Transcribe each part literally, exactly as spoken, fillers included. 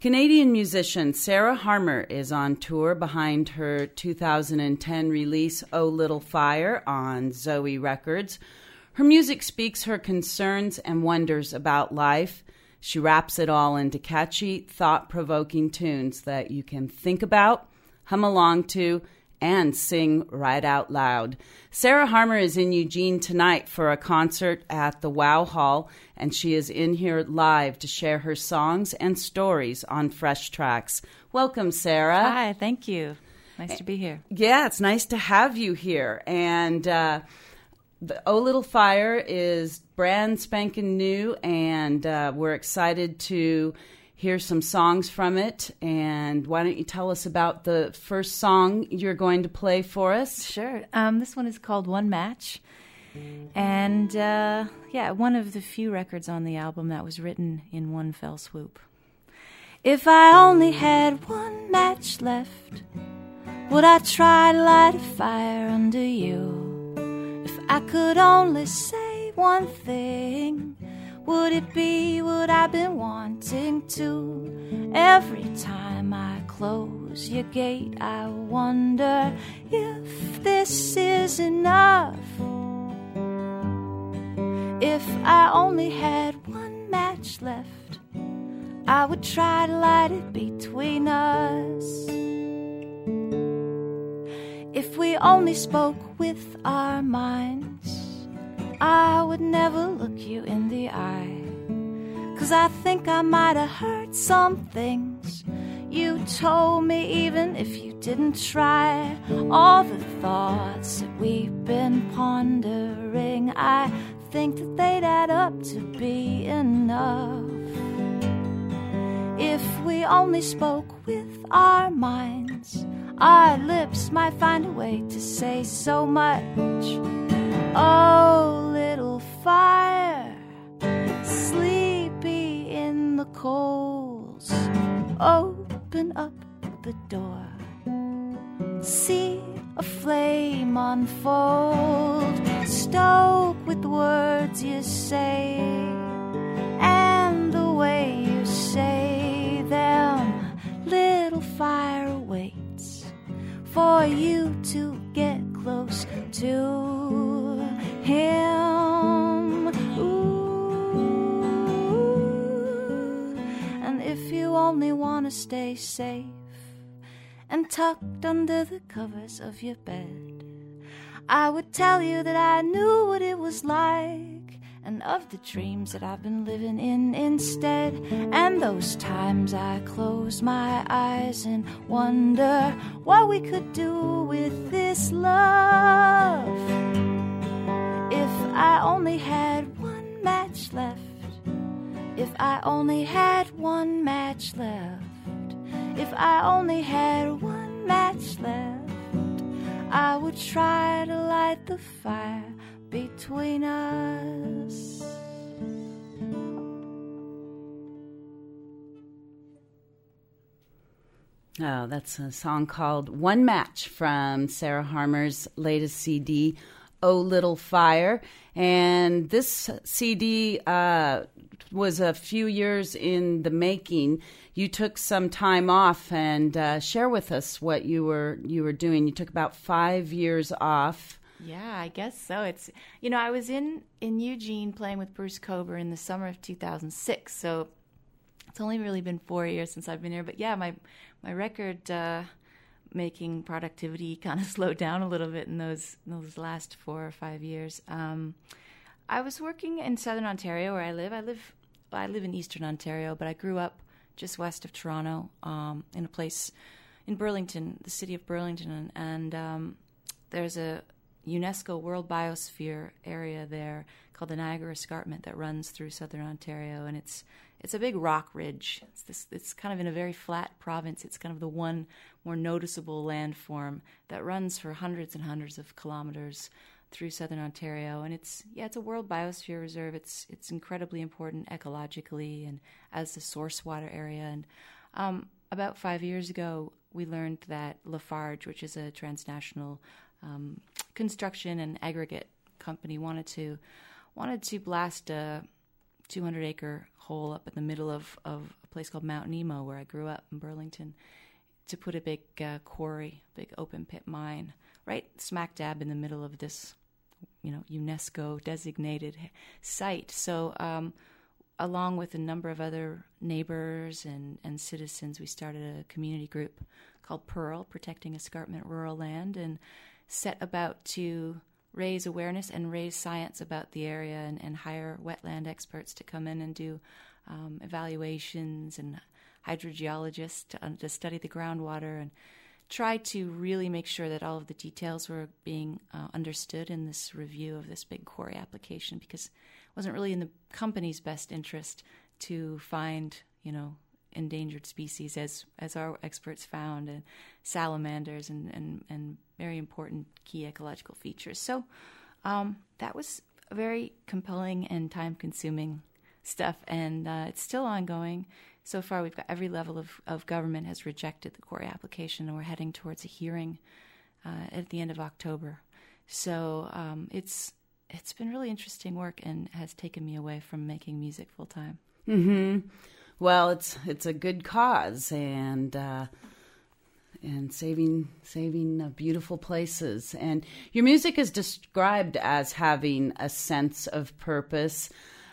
Canadian musician Sarah Harmer is on tour behind her two thousand ten release, Oh Little Fire, on Zoe Records. Her music speaks her concerns and wonders about life. She wraps it all into catchy, thought-provoking tunes that you can think about, hum along to, and sing right out loud. Sarah Harmer is in Eugene tonight for a concert at the Wow Hall, and she is in here live to share her songs and stories on Fresh Tracks. Welcome, Sarah. Hi, thank you. Nice to be here. Yeah, it's nice to have you here. And uh, the Oh Little Fire is brand spanking new, and uh, we're excited to hear some songs from it. And why don't you tell us about the first song you're going to play for us? Sure. Um, this one is called One Match. And, uh, yeah, one of the few records on the album that was written in one fell swoop. If I only had one match left, would I try to light a fire under you? If I could only say one thing, would it be what I've been wanting to? Every time I close your gate, I wonder if this is enough. If I only had one match left, I would try to light it between us. If we only spoke with our minds, I would never look you in the eye, 'cause I think I might have heard some things you told me, even if you didn't try. All the thoughts that we've been pondering, I think that they'd add up to be enough. If we only spoke with our minds, our lips might find a way to say so much. Oh, little fire, sleepy in the coals, open up the door, see a flame unfold, stoke with the words you say and the way you say them. Little fire waits for you to get close to him. Ooh. And if you only want to stay safe and tucked under the covers of your bed, I would tell you that I knew what it was like, and of the dreams that I've been living in instead, and those times I close my eyes and wonder what we could do with this love. If I only had one match left, if I only had one match left, if I only had one match left, I would try to light the fire between us. Oh, that's a song called One Match from Sarah Harmer's latest C D, Oh Little Fire. And this C D uh, was a few years in the making. You took some time off, and uh, share with us what you were you were doing. You took about five years off. Yeah, I guess so. It's, you know, I was in, in Eugene playing with Bruce Cober in the summer of two thousand six, so it's only really been four years since I've been here. But yeah, my my record uh, making productivity kind of slowed down a little bit in those those last four or five years. Um, I was working in Southern Ontario, where I live. I live I live in Eastern Ontario, but I grew up just west of Toronto, um, in a place in Burlington, the city of Burlington, and, and um, there's a UNESCO World Biosphere area there called the Niagara Escarpment that runs through Southern Ontario, and it's it's a big rock ridge. It's this it's kind of in a very flat province. It's kind of the one more noticeable landform that runs for hundreds and hundreds of kilometers through Southern Ontario, and it's yeah it's a World Biosphere Reserve. It's it's incredibly important ecologically and as the source water area. And um, about five years ago, we learned that Lafarge, which is a transnational um, construction and aggregate company, wanted to wanted to blast a two hundred acre hole up in the middle of, of a place called Mount Nemo, where I grew up in Burlington, to put a big uh, quarry, big open pit mine, right smack dab in the middle of this, you know, UNESCO designated site. So um, along with a number of other neighbors and, and citizens, we started a community group called Pearl, Protecting Escarpment Rural Land, and set about to raise awareness and raise science about the area and, and hire wetland experts to come in and do um, evaluations and hydrogeologists to, uh, to study the groundwater and try to really make sure that all of the details were being uh, understood in this review of this big quarry application, because it wasn't really in the company's best interest to find, you know, endangered species, as as our experts found, and salamanders and, and, and very important key ecological features. So um, that was very compelling and time-consuming stuff, and uh, it's still ongoing. So far, we've got every level of, of government has rejected the quarry application, and we're heading towards a hearing uh, at the end of October. So um, it's it's been really interesting work and has taken me away from making music full-time. Mm-hmm. Well, it's it's a good cause, and uh, and saving saving uh, beautiful places. And your music is described as having a sense of purpose.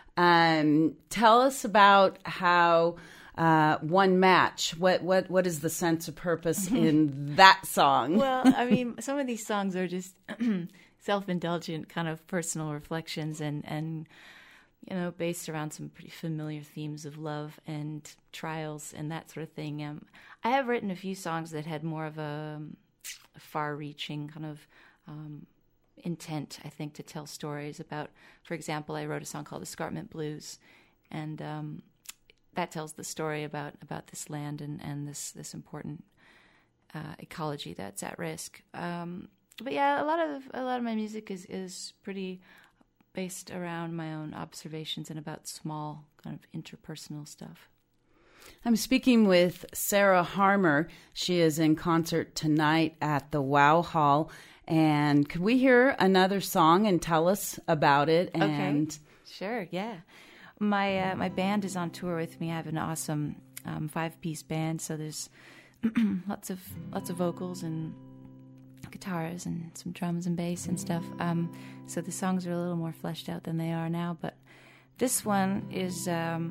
Um, tell us about how uh, One Match. What what what is the sense of purpose in that song? Well, I mean, some of these songs are just self-indulgent kind of personal reflections and and. you know, based around some pretty familiar themes of love and trials and that sort of thing. Um, I have written a few songs that had more of a, a far-reaching kind of um, intent, I think, to tell stories about, for example, I wrote a song called Escarpment Blues, and um, that tells the story about, about this land and, and this, this important uh, ecology that's at risk. Um, but yeah, a lot of a lot of my music is, is pretty based around my own observations and about small kind of interpersonal stuff. I'm speaking with Sarah Harmer. She is in concert tonight at the Wow Hall. And could we hear another song and tell us about it? And okay, sure, yeah. My uh, my band is on tour with me. I have an awesome um, five-piece band, so there's lots of lots of vocals and guitars and some drums and bass and stuff. Um, so the songs are a little more fleshed out than they are now. But this one is um,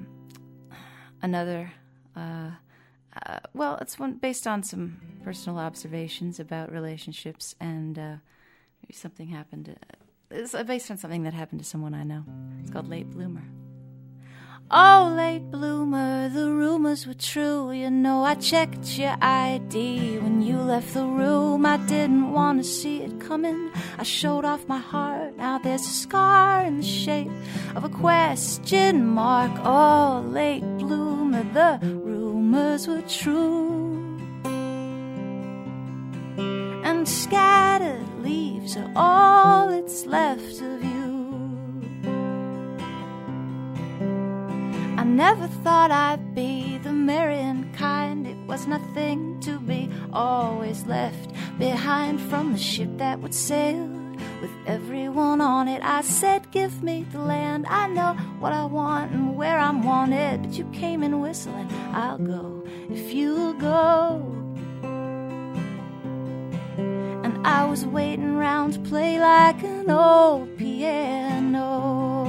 another, uh, uh, well, it's one based on some personal observations about relationships, and uh, maybe something happened. To, it's based on something that happened to someone I know. It's called Late Bloomer. Oh, late bloomer, the rumors were true. You know, I checked your I D when you left the room. I didn't want to see it coming. I showed off my heart. Now there's a scar in the shape of a question mark. Oh, late bloomer, the rumors were true. And scattered leaves are all that's left of you. I never thought I'd be the marrying kind. It was nothing to be always left behind from the ship that would sail with everyone on it. I said, give me the land. I know what I want and where I'm wanted. But you came in whistling. I'll go if you'll go. And I was waiting round to play like an old piano.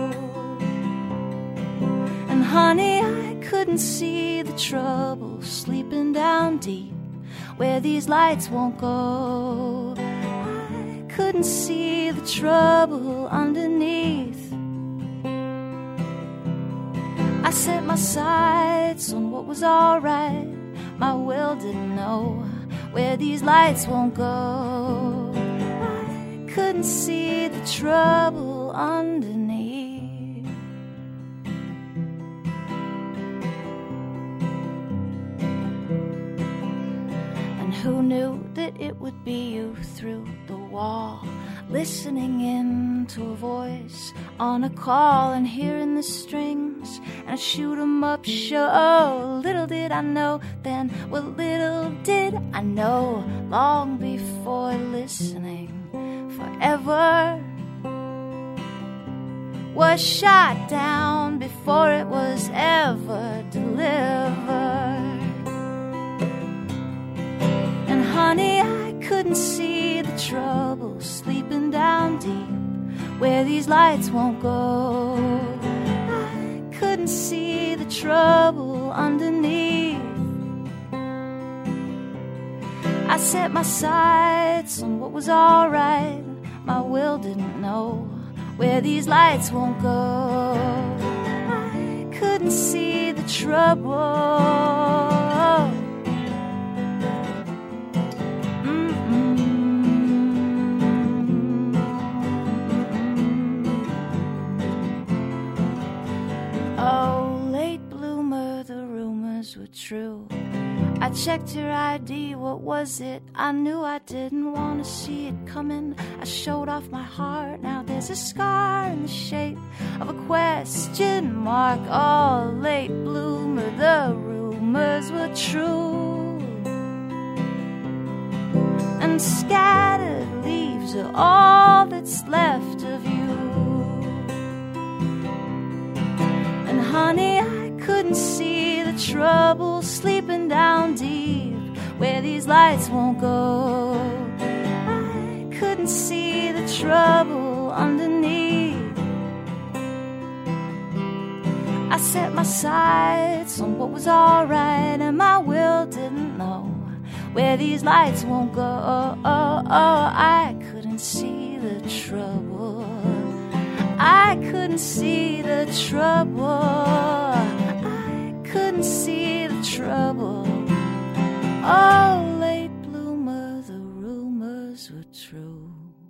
And honey, I couldn't see the trouble sleeping down deep where these lights won't go. I couldn't see the trouble underneath. I set my sights on what was alright. My will didn't know where these lights won't go. I couldn't see the trouble underneath. Who knew that it would be you through the wall, listening in to a voice on a call and hearing the strings and a shoot 'em up show. Little did I know then, well, little did I know long before listening forever was shot down before it was ever delivered. And honey, I couldn't see the trouble sleeping down deep where these lights won't go. I couldn't see the trouble underneath. I set my sights on what was alright. My will didn't know where these lights won't go. I couldn't see the trouble. Mm-mm. Oh, late bloomer, the rumors were true. I checked your I D, what was it? I knew I didn't want to see it coming. I showed off my heart, now there's a scar in the shape of a question mark. Oh, late bloomer, the rumors were true. And scattered leaves are all that's left of you. And honey, I couldn't see the trouble sleeping down deep where these lights won't go. I couldn't see the trouble underneath. I set my sights on what was alright, and my will didn't know where these lights won't go. Oh, oh, oh, I couldn't see the trouble. I couldn't see the trouble. I couldn't see the trouble. Oh, late bloomer, the rumors were true.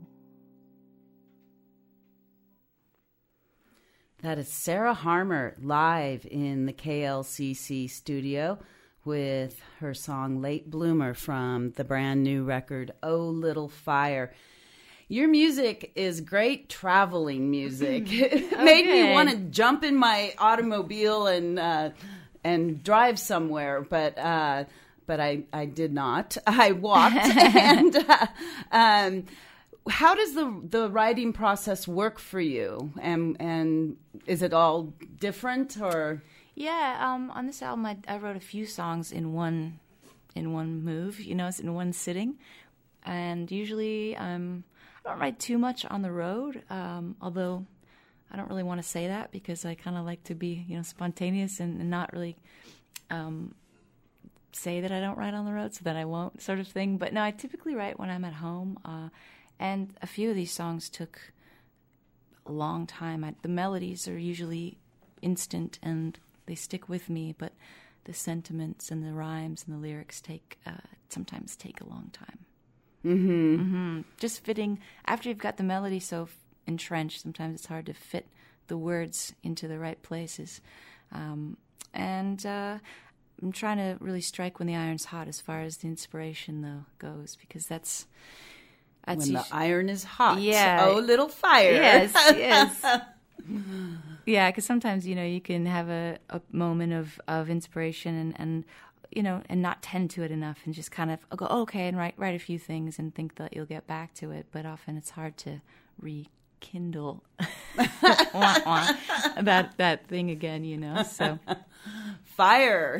That is Sarah Harmer live in the K L C C studio with her song Late Bloomer from the brand new record, Oh Little Fire. Your music is great traveling music. It Oh, made good. me want to jump in my automobile and uh, and drive somewhere, but uh, but I, I did not. I walked. and uh, um, how does the the writing process work for you? And and is it all different or? Yeah, um, on this album, I, I wrote a few songs in one in one move. You know, it's in one sitting, and usually um, I don't write too much on the road. Um, although I don't really want to say that because I kind of like to be, you know, spontaneous and, and not really um, say that I don't write on the road, so that I won't, sort of thing. But no, I typically write when I'm at home, uh, and a few of these songs took a long time. I, the melodies are usually instant and they stick with me, but the sentiments and the rhymes and the lyrics take uh, sometimes take a long time. Mm-hmm. Mm-hmm. Just fitting, after you've got the melody so f- entrenched, sometimes it's hard to fit the words into the right places. Um, and uh, I'm trying to really strike when the iron's hot as far as the inspiration, though, goes, because that's... that's When the usu- iron is hot. Yeah. Oh, little fire. Yes, yes. Yeah, because sometimes, you know, you can have a, a moment of, of inspiration and, and, you know, and not tend to it enough and just kind of go, oh, okay, and write, write a few things and think that you'll get back to it. But often it's hard to rekindle wah, wah, that, that thing again, you know, so. Fire.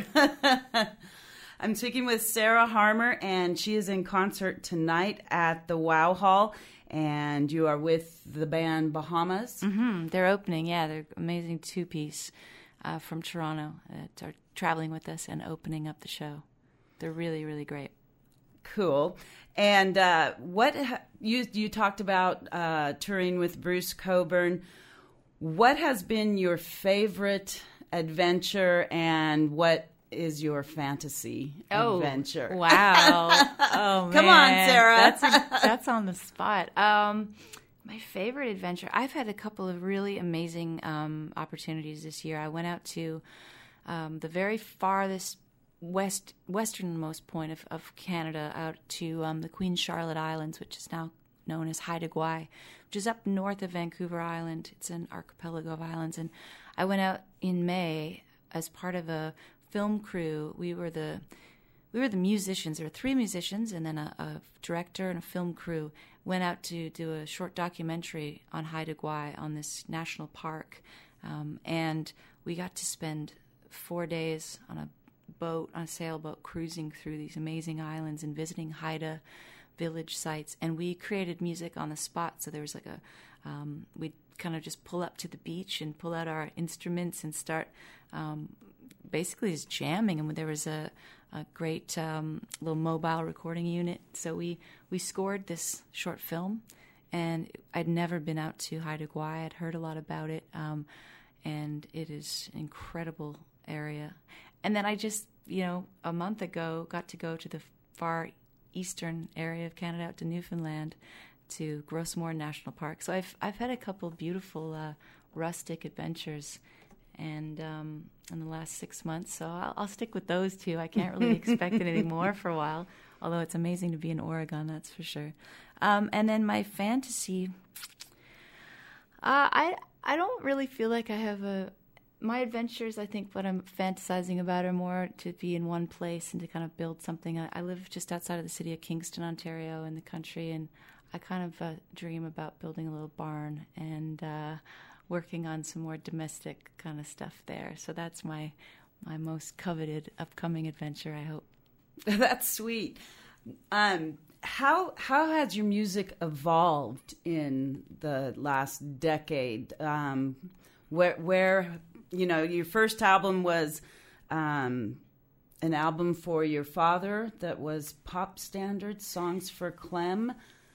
I'm speaking with Sarah Harmer, and she is in concert tonight at the Wow Hall. And you are with the band Bahamas. Mm-hmm. They're opening, yeah. They're amazing two-piece uh, from Toronto that are traveling with us and opening up the show. They're really, really great. Cool. And uh, what ha- you you talked about uh, touring with Bruce Cockburn. What has been your favorite adventure, and what is your fantasy Oh, adventure? Wow. Oh, Come on, man. Sarah. That's a, that's on the spot. Um, my favorite adventure. I've had a couple of really amazing um, opportunities this year. I went out to um, the very farthest west westernmost point of, of Canada, out to um, the Queen Charlotte Islands, which is now known as Haida Gwaii, which is up north of Vancouver Island. It's an archipelago of islands. And I went out in May as part of a film crew. We were the we were the musicians. There were three musicians and then a, a director and a film crew went out to do a short documentary on Haida Gwaii on this national park. Um, and we got to spend four days on a boat, on a sailboat, cruising through these amazing islands and visiting Haida village sites. And we created music on the spot. So there was like a, um, we'd kind of just pull up to the beach and pull out our instruments and start um, basically just jamming. And there was a, a great um, little mobile recording unit. So we, we scored this short film. And I'd never been out to Haida Gwaii. I'd heard a lot about it. Um, and it is an incredible area. And then I just, you know, a month ago got to go to the far eastern area of Canada, out to Newfoundland, to Gros Morne National Park. So I've I've had a couple beautiful uh, rustic adventures, and um, in the last six months. So I'll, I'll stick with those two. I can't really expect anything more for a while. Although it's amazing to be in Oregon, that's for sure. Um, and then my fantasy, uh, I I don't really feel like I have a. My adventures, I think what I'm fantasizing about are more to be in one place and to kind of build something. I, I live just outside of the city of Kingston, Ontario, in the country, and I kind of uh, dream about building a little barn and uh, working on some more domestic kind of stuff there. So that's my my most coveted upcoming adventure, I hope. That's sweet. Um, how how has your music evolved in the last decade? Um, where where you know, your first album was um, an album for your father that was pop standards, Songs for Clem.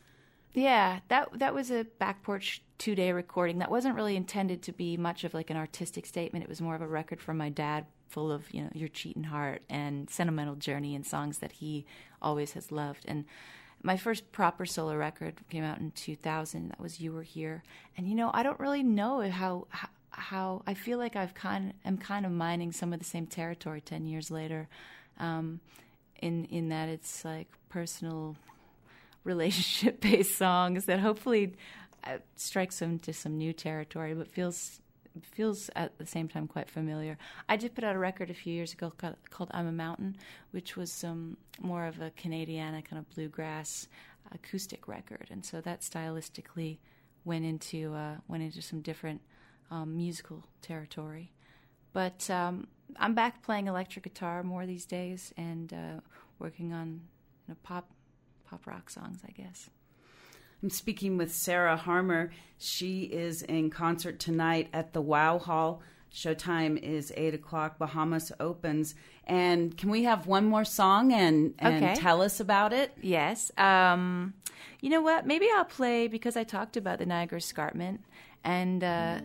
Yeah, that that was a back porch two-day recording. That wasn't really intended to be much of like an artistic statement. It was more of a record from my dad, full of, you know, Your Cheatin' Heart and Sentimental Journey and songs that he always has loved. And my first proper solo record came out in two thousand. That was You Were Here. And, you know, I don't really know how... how how I feel like I've kind am kind of mining some of the same territory ten years later, um, in in that it's like personal relationship based songs that hopefully uh, strikes them to some new territory, but feels feels at the same time quite familiar. I did put out a record a few years ago called, called I'm a Mountain, which was um, more of a Canadiana kind of bluegrass acoustic record, and so that stylistically went into uh, went into some different Um, musical territory. But um, I'm back playing electric guitar more these days and uh, working on you know, pop pop rock songs, I guess. I'm speaking with Sarah Harmer. She is in concert tonight at the Wow Hall. Showtime is eight o'clock. Bahamas opens. And can we have one more song and, and okay. tell us about it? Yes. Um, you know what? Maybe I'll play, because I talked about the Niagara Escarpment, and... Uh,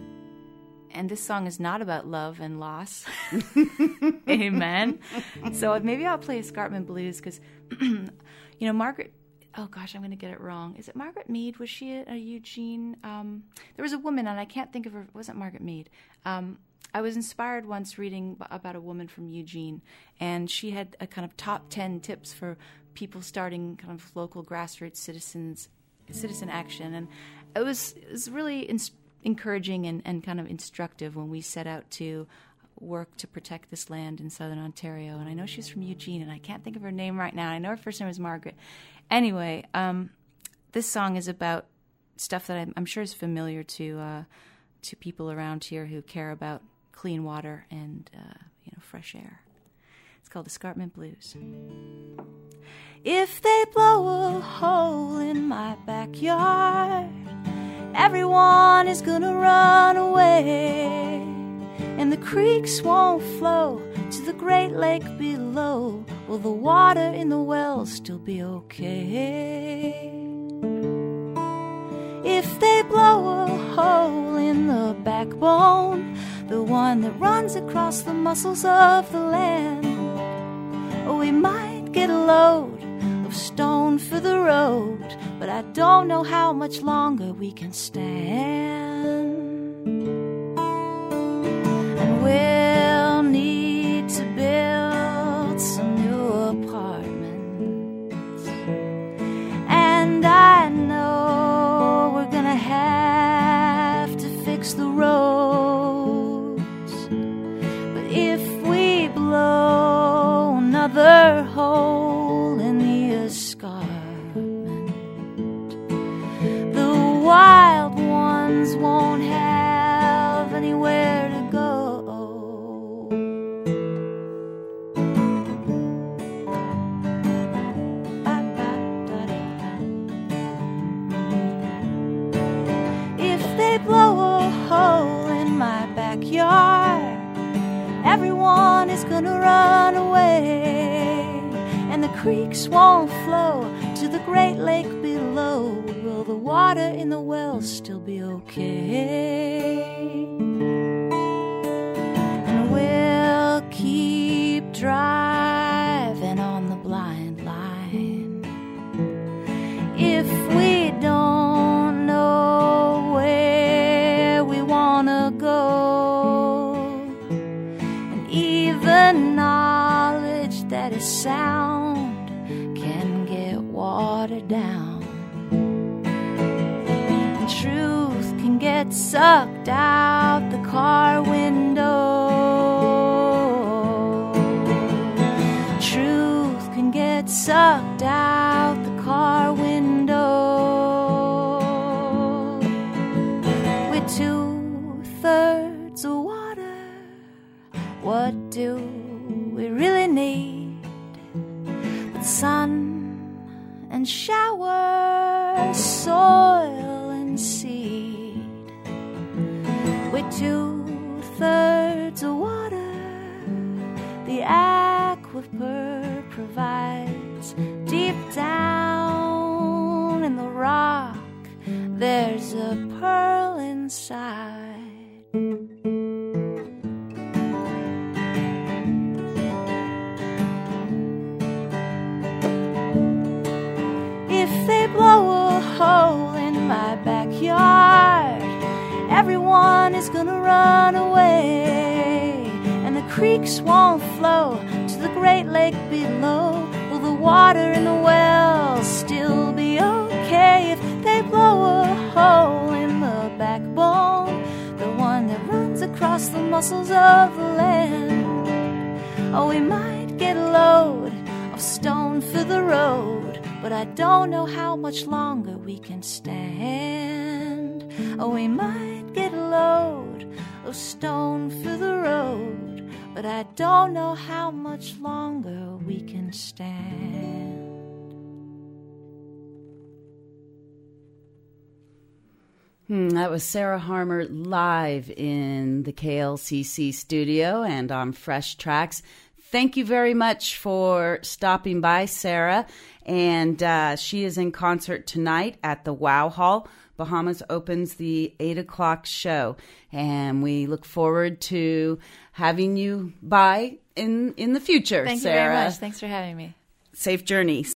And this song is not about love and loss. Amen. So maybe I'll play Escarpment Blues because, you know, Margaret, oh gosh, I'm going to get it wrong. Is it Margaret Mead? Was she a, a Eugene? Um, there was a woman, and I can't think of her. It wasn't Margaret Mead. Um, I was inspired once reading about a woman from Eugene, and she had a kind of top ten tips for people starting kind of local grassroots citizens, citizen action. And it was, it was really inspiring. encouraging and, and kind of instructive when we set out to work to protect this land in southern Ontario. And I know she's from Eugene, and I can't think of her name right now. I know her first name was Margaret. Anyway, um, this song is about stuff that I'm, I'm sure is familiar to uh, to people around here who care about clean water and uh, you know fresh air. It's called Escarpment Blues. If they blow a hole in my backyard, everyone is gonna run away, and the creeks won't flow to the Great Lake below. Will the water in the wells still be okay? If they blow a hole in the backbone, the one that runs across the muscles of the land, we might get a load of stone for the road, but I don't know how much longer we can stand. And we'll need to build some new apartments, and I know we're gonna have to fix the roads, but if we blow another hole everyone is gonna run away, and the creeks won't flow to the great lake below. Will the water in the wells still be okay? And we'll keep driving on the blind line if we don't know where we wanna go. And even knowledge that is sound can get watered down. And truth can get sucked out the car window. Truth can get sucked out the car window. We're two-thirds of water. What do we really need? But sun and shower, soil and seed. We're two-thirds of water. The aquifer provides. Deep down in the rock, there's a pearl inside. If they blow a hole in my backyard, everyone is gonna run away, and the creeks won't flow to the great lake below. Will the water in the wells still be okay if they blow a hole in the backbone, the one that runs across the muscles of the land? Oh, we might get a load of stone for the road, but I don't know how much longer we can stand. Oh, we might get a load of stone for the road, but I don't know how much longer we can stand. Hmm, that was Sarah Harmer live in the K L C C studio and on Fresh Tracks. Thank you very much for stopping by, Sarah. And uh, she is in concert tonight at the Wow Hall. Bahamas opens the eight o'clock show. And we look forward to having you by in, in the future, Thank Sarah. you very much. Thanks for having me. Safe journey.